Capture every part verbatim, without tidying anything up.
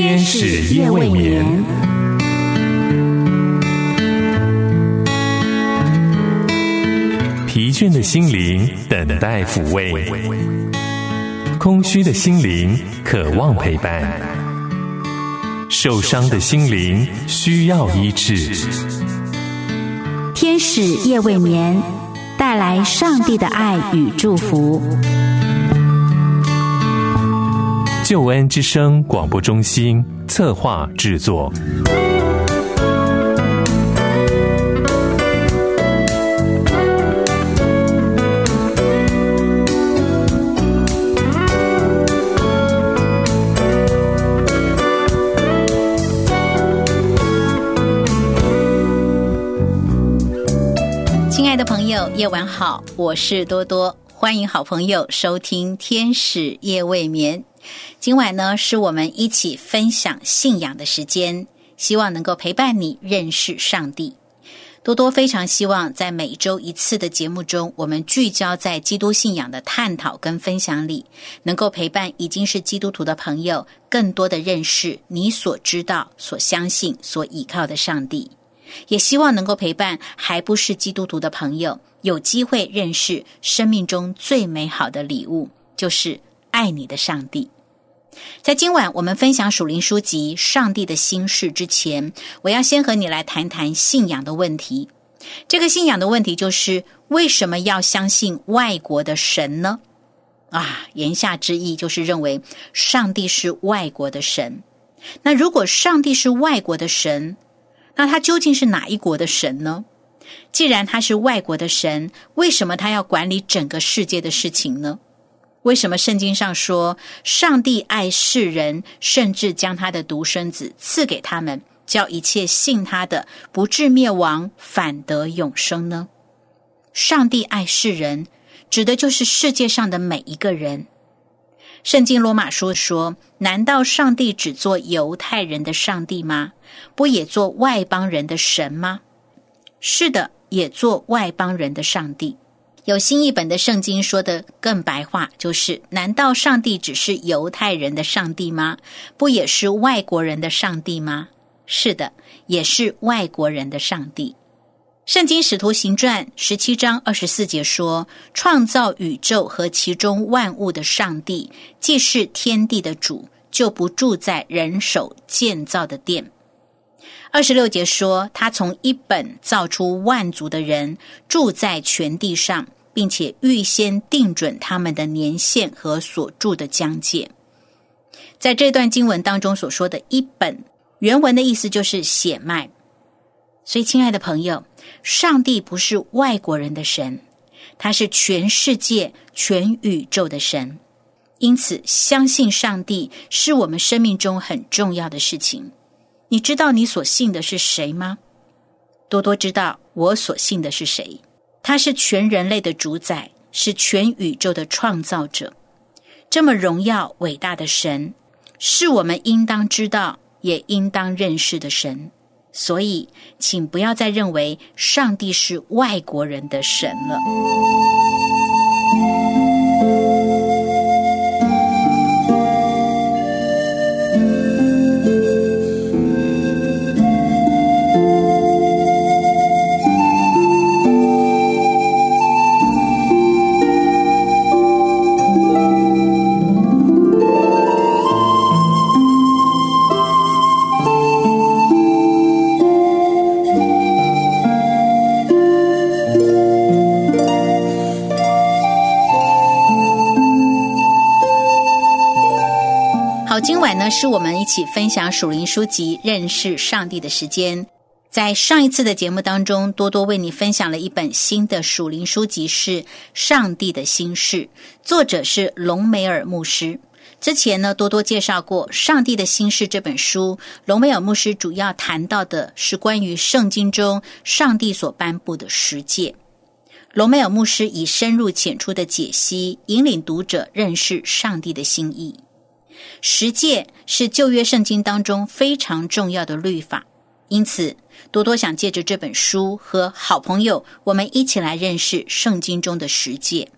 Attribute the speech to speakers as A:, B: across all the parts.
A: 天使夜未眠。疲倦的心灵等待抚慰，空虚的心灵渴望陪伴，受伤的心灵需要医治。
B: 天使夜未眠，带来上帝的爱与祝福。
A: 救恩之声广播中心策划制作。
C: 亲爱的朋友，夜晚好，我是多多，欢迎好朋友收听天使夜未眠。今晚呢，是我们一起分享信仰的时间，希望能够陪伴你认识上帝。多多非常希望在每周一次的节目中，我们聚焦在基督信仰的探讨跟分享里，能够陪伴已经是基督徒的朋友，更多的认识你所知道、所相信、所倚靠的上帝。也希望能够陪伴还不是基督徒的朋友，有机会认识生命中最美好的礼物，就是爱你的上帝。在今晚我们分享属灵书籍《上帝的心事》之前，我要先和你来谈谈信仰的问题。这个信仰的问题就是，为什么要相信外国的神呢？啊，言下之意就是认为上帝是外国的神。那如果上帝是外国的神，那他究竟是哪一国的神呢？既然他是外国的神，为什么他要管理整个世界的事情呢？为什么圣经上说上帝爱世人，甚至将他的独生子赐给他们，叫一切信他的不至灭亡，反得永生呢？上帝爱世人，指的就是世界上的每一个人。圣经罗马书说，难道上帝只做犹太人的上帝吗？不也做外邦人的神吗？是的，也做外邦人的上帝。有新译本的圣经说的更白话，就是难道上帝只是犹太人的上帝吗？不也是外国人的上帝吗？是的，也是外国人的上帝。圣经使徒行传十七章二十四节说，创造宇宙和其中万物的上帝，既是天地的主，就不住在人手建造的殿。二十六节说，他从一本造出万族的人，住在全地上，并且预先定准他们的年限和所住的疆界。在这段经文当中所说的一本，原文的意思就是血脉。所以亲爱的朋友，上帝不是外国人的神，他是全世界全宇宙的神。因此相信上帝是我们生命中很重要的事情。你知道你所信的是谁吗？多多知道我所信的是谁。他是全人类的主宰，是全宇宙的创造者。这么荣耀伟大的神，是我们应当知道也应当认识的神。所以请不要再认为上帝是外国人的神了。好，今晚呢是我们一起分享属灵书籍认识上帝的时间。在上一次的节目当中，多多为你分享了一本新的属灵书籍，是《上帝的心事》，作者是隆美尔牧师。之前呢，多多介绍过《上帝的心事》这本书，隆美尔牧师主要谈到的是关于圣经中上帝所颁布的十诫。隆美尔牧师以深入浅出的解析，引领读者认识上帝的心意。十诫是旧约圣经当中非常重要的律法，因此多多想借着这本书和好朋友，我们一起来认识圣经中的十诫。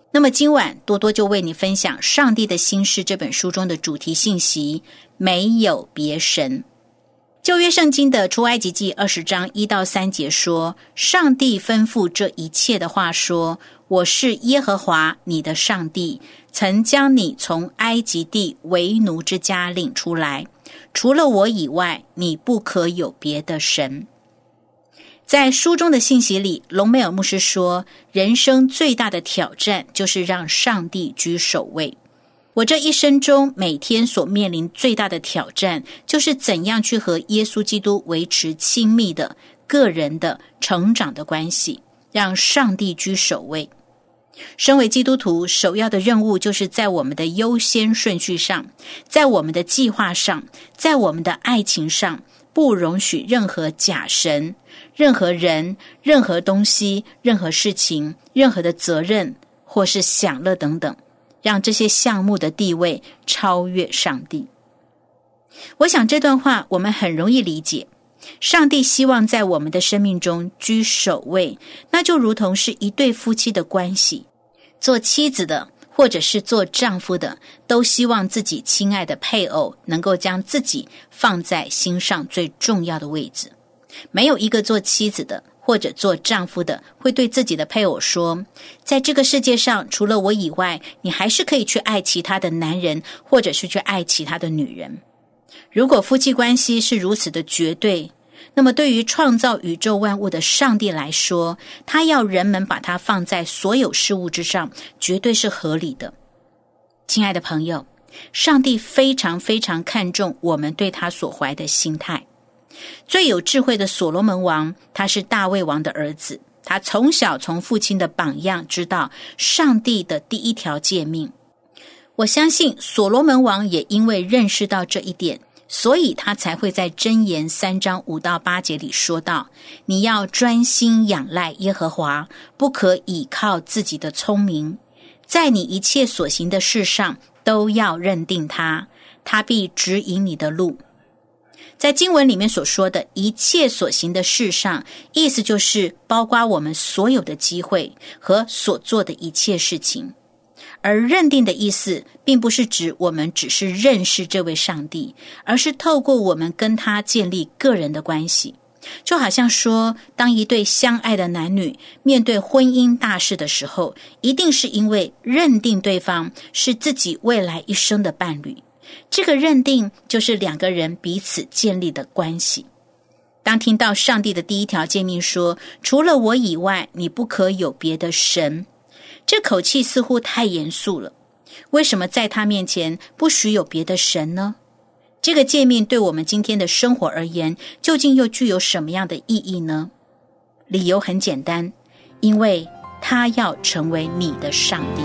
C: 那么今晚多多就为你分享《上帝的心事》这本书中的主题信息，没有别神。旧约圣经的出埃及记二十章一到三节说，上帝吩咐这一切的话说，我是耶和华你的上帝，曾将你从埃及地为奴之家领出来，除了我以外，你不可有别的神。在书中的信息里，隆美尔牧师说，人生最大的挑战就是让上帝居首位。我这一生中每天所面临最大的挑战，就是怎样去和耶稣基督维持亲密的、个人的、成长的关系，让上帝居首位。身为基督徒，首要的任务就是在我们的优先顺序上，在我们的计划上，在我们的爱情上，不容许任何假神、任何人、任何东西、任何事情、任何的责任或是享乐等等，让这些项目的地位超越上帝。我想这段话我们很容易理解，上帝希望在我们的生命中居首位，那就如同是一对夫妻的关系，做妻子的或者是做丈夫的，都希望自己亲爱的配偶能够将自己放在心上最重要的位置。没有一个做妻子的或者做丈夫的会对自己的配偶说，在这个世界上除了我以外，你还是可以去爱其他的男人，或者是去爱其他的女人。如果夫妻关系是如此的绝对，那么对于创造宇宙万物的上帝来说，他要人们把它放在所有事物之上，绝对是合理的。亲爱的朋友，上帝非常非常看重我们对他所怀的心态。最有智慧的所罗门王，他是大卫王的儿子，他从小从父亲的榜样知道上帝的第一条诫命。我相信所罗门王也因为认识到这一点，所以他才会在箴言三章五到八节里说到，你要专心仰赖耶和华，不可倚靠自己的聪明，在你一切所行的事上都要认定他，他必指引你的路。在经文里面所说的一切所行的事上，意思就是包括我们所有的机会和所做的一切事情。而认定的意思并不是指我们只是认识这位上帝，而是透过我们跟他建立个人的关系。就好像说，当一对相爱的男女面对婚姻大事的时候，一定是因为认定对方是自己未来一生的伴侣。这个认定就是两个人彼此建立的关系。当听到上帝的第一条诫命说，除了我以外，你不可有别的神，这口气似乎太严肃了。为什么在他面前不许有别的神呢？这个诫命对我们今天的生活而言，究竟又具有什么样的意义呢？理由很简单，因为他要成为你的上帝。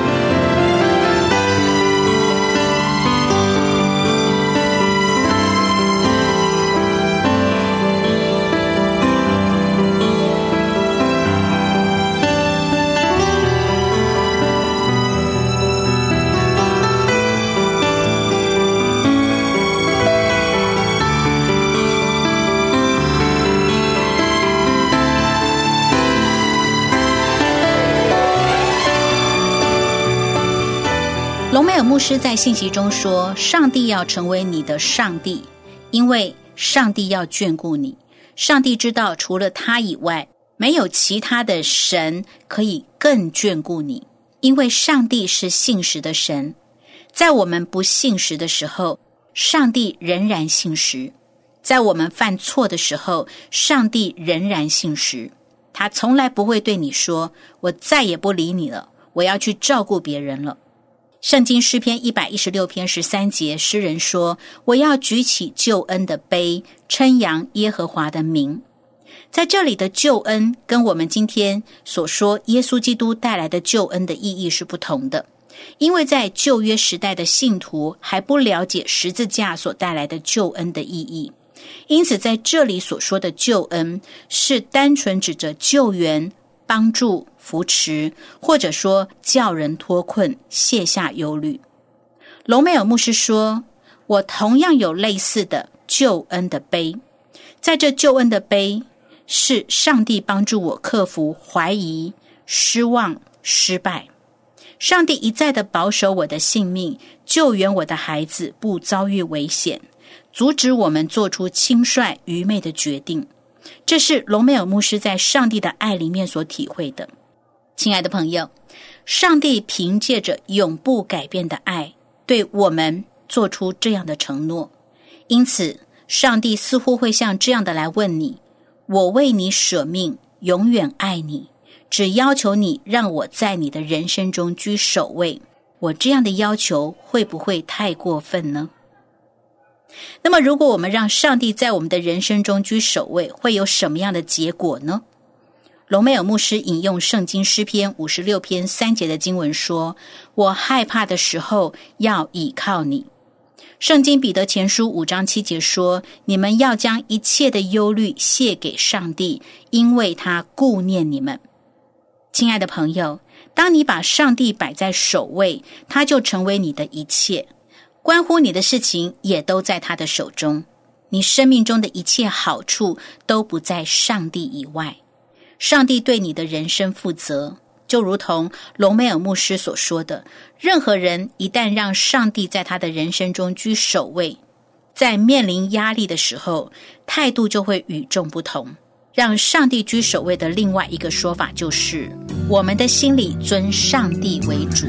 C: 隆美尔牧师在信息中说，上帝要成为你的上帝，因为上帝要眷顾你。上帝知道除了他以外，没有其他的神可以更眷顾你，因为上帝是信实的神。在我们不信实的时候，上帝仍然信实；在我们犯错的时候，上帝仍然信实。他从来不会对你说，我再也不理你了，我要去照顾别人了。圣经诗篇一百一十六篇十三节，诗人说，我要举起救恩的杯，称扬耶和华的名。在这里的救恩跟我们今天所说耶稣基督带来的救恩的意义是不同的，因为在旧约时代的信徒还不了解十字架所带来的救恩的意义，因此在这里所说的救恩是单纯指着救援、帮助、扶持，或者说叫人脱困、卸下忧虑。隆美尔牧师说，我同样有类似的救恩的杯，在这救恩的杯是上帝帮助我克服怀疑、失望、失败。 上帝一再的保守我的性命，救援我的孩子不遭遇危险，阻止我们做出轻率愚昧的决定。这是隆美尔牧师在上帝的爱里面所体会的。亲爱的朋友，上帝凭借着永不改变的爱，对我们做出这样的承诺。因此，上帝似乎会像这样的来问你：我为你舍命，永远爱你，只要求你让我在你的人生中居首位。我这样的要求会不会太过分呢？那么如果我们让上帝在我们的人生中居首位，会有什么样的结果呢？隆美尔牧师引用圣经诗篇五十六篇三节的经文说：我害怕的时候要倚靠你。圣经彼得前书五章七节说：你们要将一切的忧虑卸给上帝，因为他顾念你们。亲爱的朋友，当你把上帝摆在首位，他就成为你的一切，关乎你的事情也都在他的手中。你生命中的一切好处都不在上帝以外。上帝对你的人生负责，就如同隆美尔牧师所说的，任何人一旦让上帝在他的人生中居首位，在面临压力的时候，态度就会与众不同。让上帝居首位的另外一个说法就是，我们的心里尊上帝为主。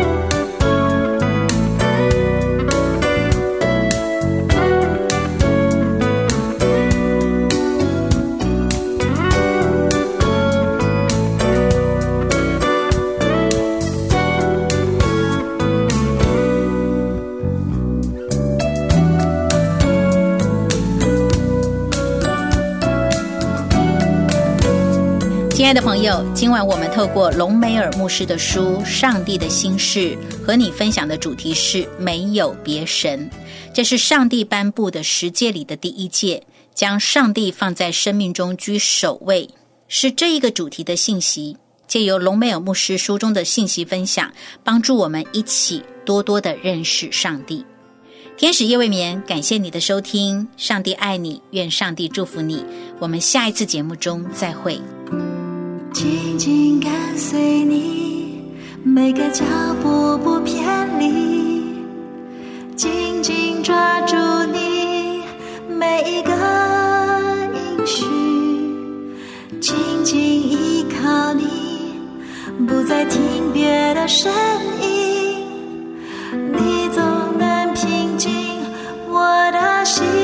C: 亲爱的朋友，今晚我们透过隆美尔牧师的书《上帝的心事》和你分享的主题是没有别神。这是上帝颁布的十诫里的第一诫，将上帝放在生命中居首位，是这一个主题的信息。借由隆美尔牧师书中的信息分享，帮助我们一起多多的认识上帝。天使夜未眠，感谢你的收听，上帝爱你，愿上帝祝福你。我们下一次节目中再会。
D: 紧紧跟随你，每个脚步不偏离，紧紧抓住你每一个应许，紧紧依靠你，不再听别的声音，你总能平静我的心。